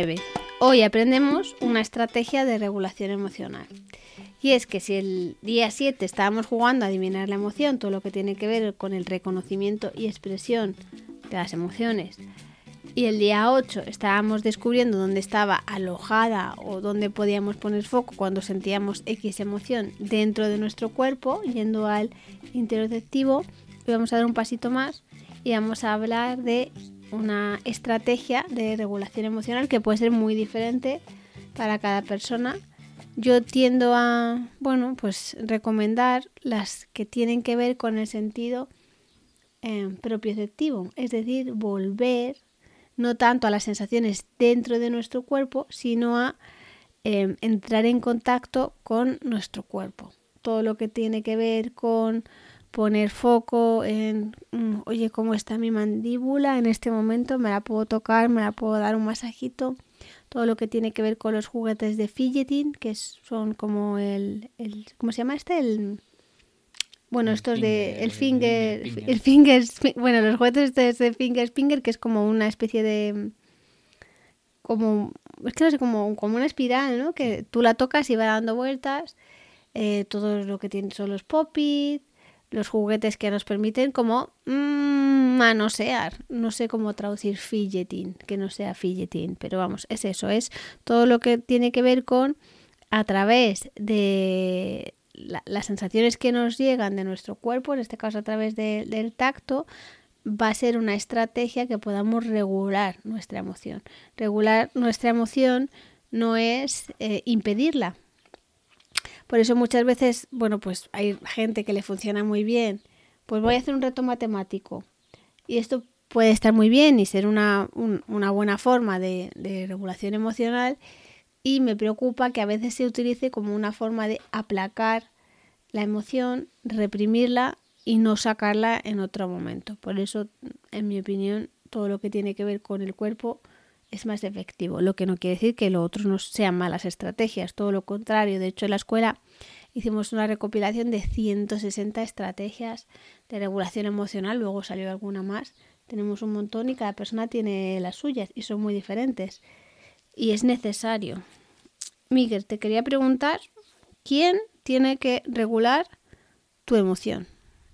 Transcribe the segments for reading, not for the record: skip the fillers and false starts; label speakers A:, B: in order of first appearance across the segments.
A: 9. Hoy aprendemos una estrategia de regulación emocional. Y es que si el día 7 estábamos jugando a adivinar la emoción, todo lo que tiene que ver con el reconocimiento y expresión de las emociones, y el día 8 estábamos descubriendo dónde estaba alojada o dónde podíamos poner foco cuando sentíamos X emoción dentro de nuestro cuerpo, yendo al interoceptivo, hoy vamos a dar un pasito más y vamos a hablar de una estrategia de regulación emocional que puede ser muy diferente para cada persona. Yo tiendo a, recomendar las que tienen que ver con el sentido propioceptivo, es decir, volver no tanto a las sensaciones dentro de nuestro cuerpo, sino a entrar en contacto con nuestro cuerpo. Todo lo que tiene que ver con poner foco en, oye, ¿cómo está mi mandíbula en este momento? ¿Me la puedo tocar? ¿Me la puedo dar un masajito? Todo lo que tiene que ver con los juguetes de fidgeting, que son como ¿cómo se llama este? Estos de los juguetes de finger, que es como una especie de, como una espiral, ¿no? Que tú la tocas y va dando vueltas. Todo lo que tienen son los pop-it, los juguetes que nos permiten como manosear. No sé cómo traducir fidgeting, que no sea fidgeting, pero vamos, es eso, es todo lo que tiene que ver con a través de las sensaciones que nos llegan de nuestro cuerpo, en este caso a través del tacto, va a ser una estrategia que podamos regular nuestra emoción. Regular nuestra emoción no es impedirla. Por eso muchas veces, hay gente que le funciona muy bien. Pues voy a hacer un reto matemático. Y esto puede estar muy bien y ser una buena forma de regulación emocional. Y me preocupa que a veces se utilice como una forma de aplacar la emoción, reprimirla y no sacarla en otro momento. Por eso, en mi opinión, todo lo que tiene que ver con el cuerpo es más efectivo, lo que no quiere decir que lo otro no sean malas estrategias, todo lo contrario. De hecho, en la escuela hicimos una recopilación de 160 estrategias de regulación emocional, luego salió alguna más. Tenemos un montón y cada persona tiene las suyas y son muy diferentes. Y es necesario. Miguel, te quería preguntar, ¿quién tiene que regular tu emoción?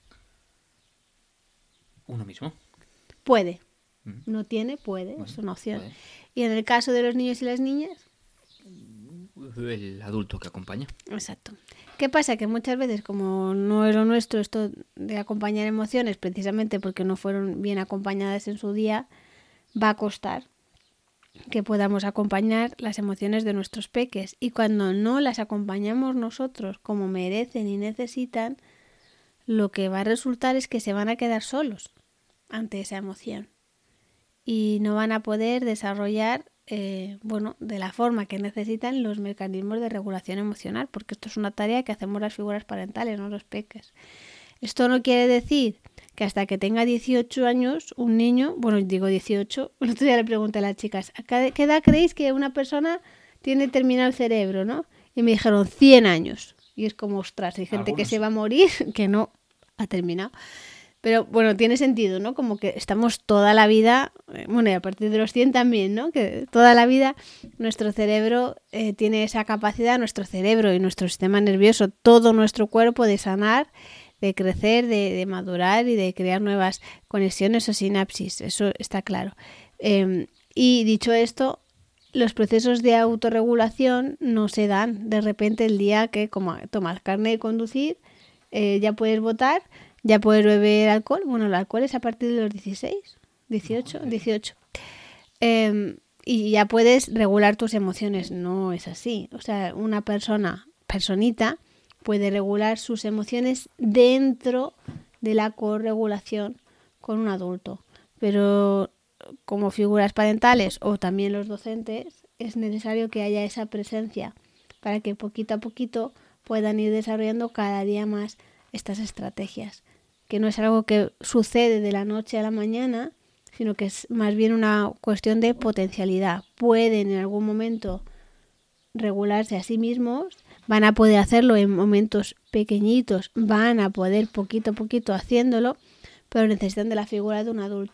B: Uno mismo.
A: Puede. No tiene, puede, es una opción. Puede. ¿Y en el caso de los niños y las niñas?
B: El adulto que acompaña.
A: Exacto. ¿Qué pasa? Que muchas veces, como no es lo nuestro esto de acompañar emociones, precisamente porque no fueron bien acompañadas en su día, va a costar que podamos acompañar las emociones de nuestros peques. Y cuando no las acompañamos nosotros como merecen y necesitan, lo que va a resultar es que se van a quedar solos ante esa emoción. Y no van a poder desarrollar de la forma que necesitan los mecanismos de regulación emocional, porque esto es una tarea que hacemos las figuras parentales, no los peques. Esto no quiere decir que hasta que tenga 18 años un niño, 18, el otro día le pregunté a las chicas, ¿a qué edad creéis que una persona tiene terminado el cerebro, no? Y me dijeron 100 años. Y es como, ostras, hay gente que se va a morir que no ha terminado. Pero tiene sentido, ¿no? Como que estamos toda la vida, y a partir de los 100 también, ¿no? Que toda la vida nuestro cerebro tiene esa capacidad, nuestro cerebro y nuestro sistema nervioso, todo nuestro cuerpo de sanar, de crecer, de madurar y de crear nuevas conexiones o sinapsis, eso está claro. Y dicho esto, los procesos de autorregulación no se dan de repente el día que tomas carne de conducir, ya puedes votar, ya puedes beber alcohol. El alcohol es a partir de los 18. Y ya puedes regular tus emociones. No es así. O sea, una personita, puede regular sus emociones dentro de la corregulación con un adulto. Pero como figuras parentales o también los docentes, es necesario que haya esa presencia para que poquito a poquito puedan ir desarrollando cada día más estas estrategias. Que no es algo que sucede de la noche a la mañana, sino que es más bien una cuestión de potencialidad. Pueden en algún momento regularse a sí mismos, van a poder hacerlo en momentos pequeñitos, van a poder poquito a poquito haciéndolo, pero necesitan de la figura de un adulto,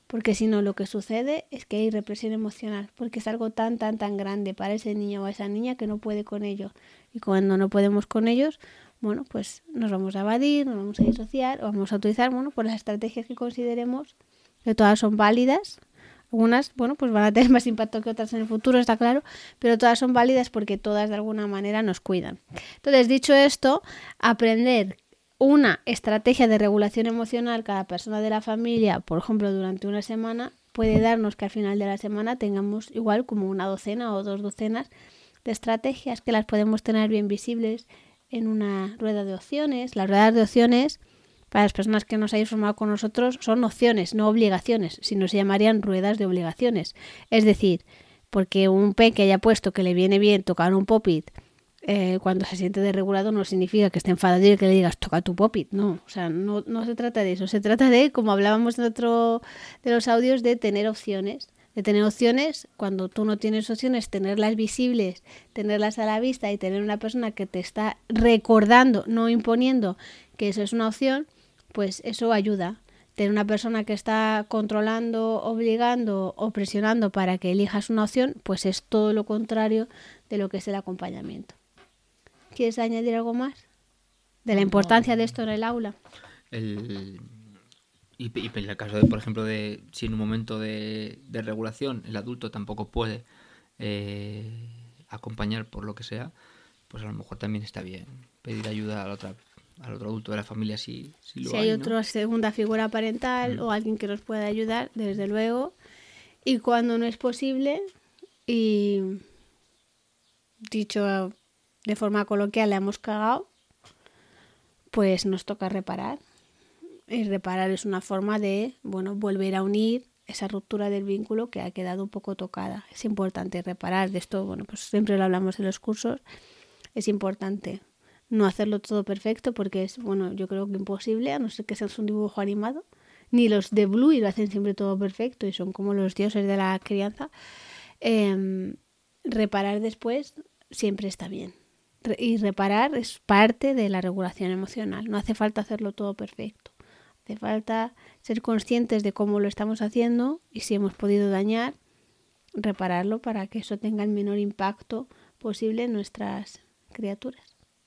A: porque si no lo que sucede es que hay represión emocional, porque es algo tan grande para ese niño o esa niña que no puede con ello. Y cuando no podemos con ellos, bueno, pues nos vamos a evadir, nos vamos a disociar, o vamos a utilizar, bueno, pues las estrategias que consideremos, que todas son válidas. Algunas, bueno, pues van a tener más impacto que otras en el futuro, está claro, pero todas son válidas porque todas de alguna manera nos cuidan. Entonces, dicho esto, aprender una estrategia de regulación emocional cada persona de la familia, por ejemplo, durante una semana, puede darnos que al final de la semana tengamos igual como una docena o 2 docenas de estrategias que las podemos tener bien visibles en una rueda de opciones. Las ruedas de opciones, para las personas que nos hayáis formado con nosotros, son opciones, no obligaciones, sino se llamarían ruedas de obligaciones. Es decir, porque un peque haya puesto que le viene bien tocar un pop-it cuando se siente desregulado no significa que esté enfadado y que le digas toca tu pop-it, no, o sea, no se trata de eso, se trata de, como hablábamos en otro de los audios, de tener opciones. De tener opciones, cuando tú no tienes opciones, tenerlas visibles, tenerlas a la vista y tener una persona que te está recordando, no imponiendo que eso es una opción, pues eso ayuda. Tener una persona que está controlando, obligando o presionando para que elijas una opción, pues es todo lo contrario de lo que es el acompañamiento. ¿Quieres añadir algo más? De la importancia de esto en el aula.
B: Y en el caso de, por ejemplo, de si en un momento de regulación el adulto tampoco puede acompañar por lo que sea, pues a lo mejor también está bien pedir ayuda al otro adulto de la familia si lo hay,
A: hay,
B: ¿no?
A: otra segunda figura parental o alguien que nos pueda ayudar, desde luego. Y cuando no es posible, y dicho de forma coloquial, la hemos cagado, pues nos toca reparar. Y reparar es una forma de, bueno, volver a unir esa ruptura del vínculo que ha quedado un poco tocada. Es importante reparar. De esto, bueno, pues siempre lo hablamos en los cursos. Es importante no hacerlo todo perfecto porque es, bueno, yo creo que imposible, a no ser que seas un dibujo animado. Ni los de Bluey lo hacen siempre todo perfecto y son como los dioses de la crianza. Reparar después siempre está bien. Y reparar es parte de la regulación emocional. No hace falta hacerlo todo perfecto. Hace falta ser conscientes de cómo lo estamos haciendo y si hemos podido dañar, repararlo para que eso tenga el menor impacto posible en nuestras criaturas.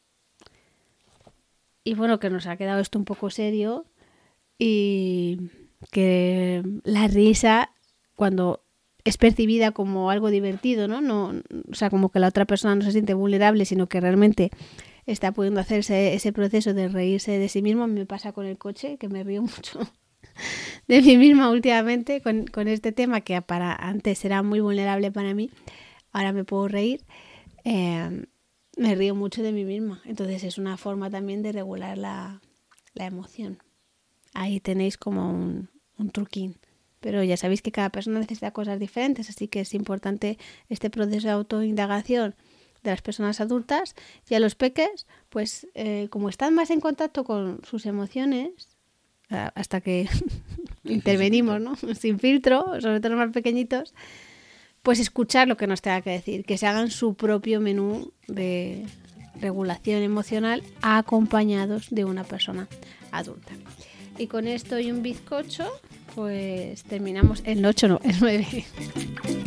A: Y bueno, que nos ha quedado esto un poco serio y que la risa, cuando es percibida como algo divertido, ¿no? O sea, como que la otra persona no se siente vulnerable, sino que realmente está pudiendo hacerse ese proceso de reírse de sí mismo. A mí me pasa con el coche, que me río mucho de mí misma últimamente con este tema que para antes era muy vulnerable para mí. Ahora me puedo reír. Me río mucho de mí misma. Entonces es una forma también de regular la emoción. Ahí tenéis como un truquín. Pero ya sabéis que cada persona necesita cosas diferentes, así que es importante este proceso de autoindagación de las personas adultas. Y a los peques, pues como están más en contacto con sus emociones, hasta que intervenimos, ¿no? Sin filtro, sobre todo los más pequeñitos, pues escuchar lo que nos tenga que decir, que se hagan su propio menú de regulación emocional acompañados de una persona adulta. Y con esto y un bizcocho, pues terminamos el 8, no, el 9.